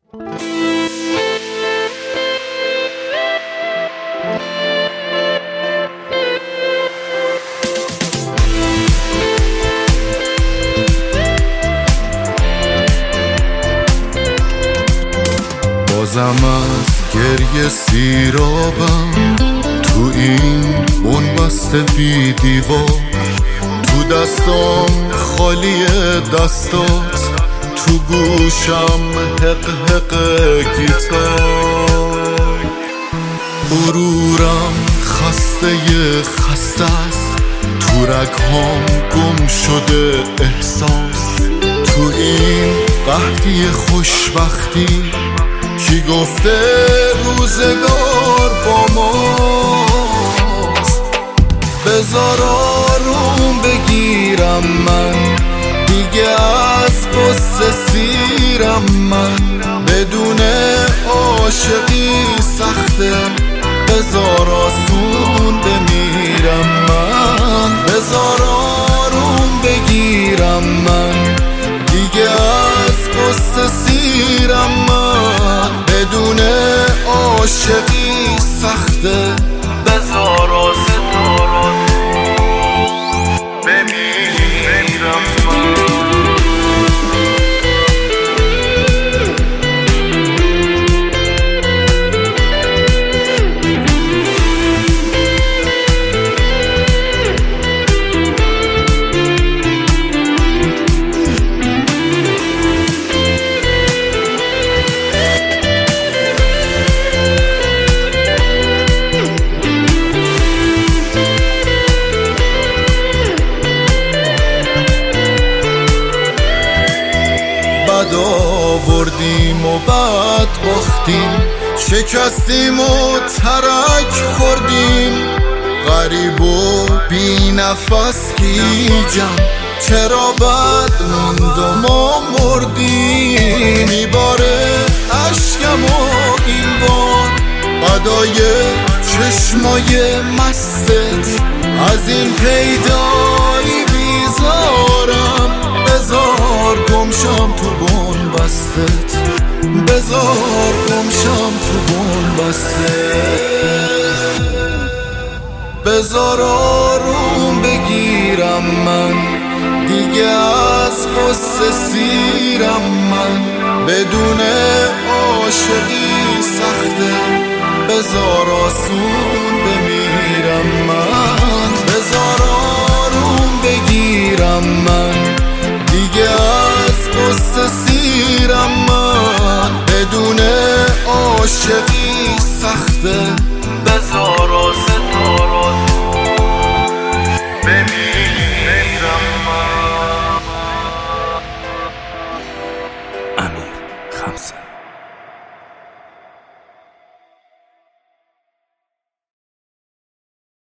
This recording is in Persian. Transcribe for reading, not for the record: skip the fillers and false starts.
بازم از گریه سیرابم تو این بنبست بی دیوار، تو دستام خالی دستات، تو گوشم حق حق گیتار. غرورم خسته است، تو رگهام گم شده احساس. تو این قحطی خوشبختی کی گفته روزگار با ماست؟ بذار آروم بگیرم من، دیگه از قصه سیرم من. بدون عاشقی سخته، بذار آسون بمیرم من. بذار آروم بگیرم من، دیگه از قصه سیرم من. بدون عاشقی سخته، بذار آسون بمیرم من. بد آوردیم و بد باختیم، شکستیم و ترک خوردیم. غریب و بی نفس گیجم، چرا بد موند و ما مردیم. میباره عشقم و این بار بدای چشمای مستت، از این پیدایی بیزارم. بذار گمشم تو بنبستت، بذار گمشم تو بنبستت. بذار آروم بگیرم من، دیگه از قصه سیرم من. بدون عاشقی سخته، بذار آسون بمیرم من. بذار آروم بگیرم من، دیگه از قصه سیرم من. بدون عاشقی سخته، بذار